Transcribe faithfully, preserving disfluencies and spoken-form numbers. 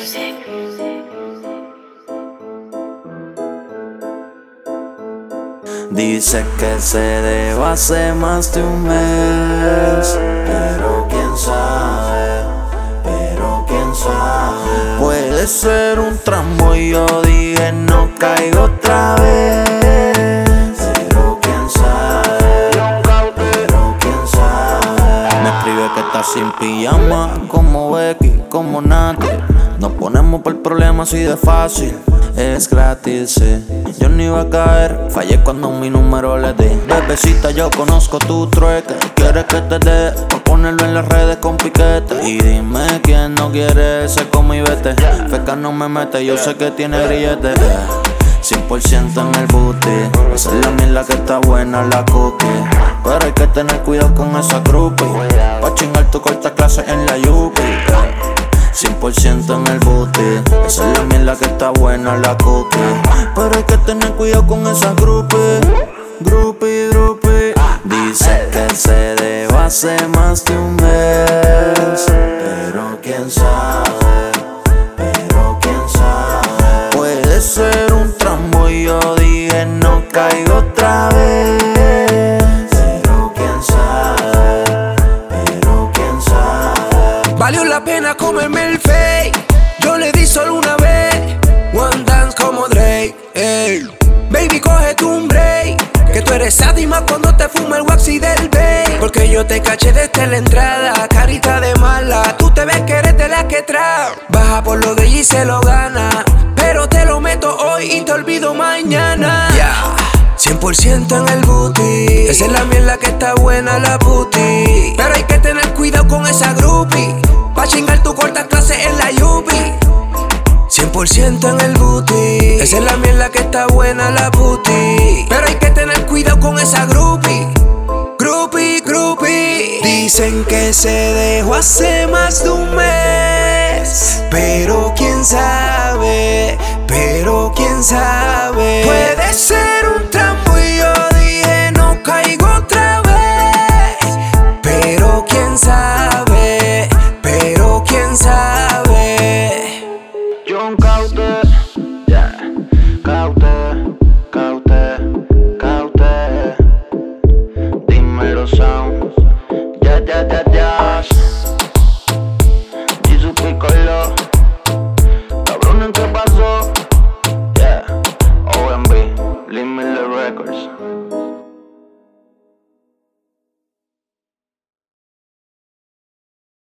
Dice que se dejó hace más de un mes, pero quién sabe, pero quién sabe. Puede ser un tramo y yo dije no caigo otra vez, pero quién sabe, pero quién sabe. Me escribe que está sin pijama, como Becky, como Nati. Nos ponemos por el problema así de fácil. Es gratis, sí. Yo no iba a caer, fallé cuando mi número le di. Bebecita, yo conozco tu trueque. ¿Quieres que te dé? Por ponerlo en las redes con piquete. Y dime quién no quiere ese como y vete. Feca no me mete, yo sé que tiene grillete. cien por ciento en el booty. Esa es la mierda que está buena, la cookie. Pero hay que tener cuidado con esa groupie. Pa' chingar tu corta clase en la Yupi. cien por ciento en el booty. Esa es la mierda que está buena, la cookie. Pero hay que tener cuidado con esa groupie. Groupie, groupie. Dice que se dejó hace más de un mes, pero quién sabe, pero quién sabe. Puede ser un trambo y yo dije no caigo otra vez, pero quién sabe, pero quién sabe. Valió la pena comerme el fake. Yo le di solo una vez. One dance como Drake, ey. Baby, cógete un break, que tú eres sádima cuando te fuma el waxy del bay. Porque yo te caché desde la entrada, carita de mala. Tú te ves que eres de la que trae. Baja por lo de ella y se lo gana. Pero te lo meto hoy y te olvido mañana. Yeah. cien por ciento en el booty. Esa es la mierda que está buena, la booty. Pero hay que tener cuidado con esa groupie. Pa' chingar tu corta clase en la Yupi. cien por ciento en el booty. Esa es la mierda que está buena, la booty. Pero hay que tener cuidado con esa groupie. Groupie, groupie. Dicen que se dejó hace más de un mes, pero quién sabe, pero quién sabe. Puede ser un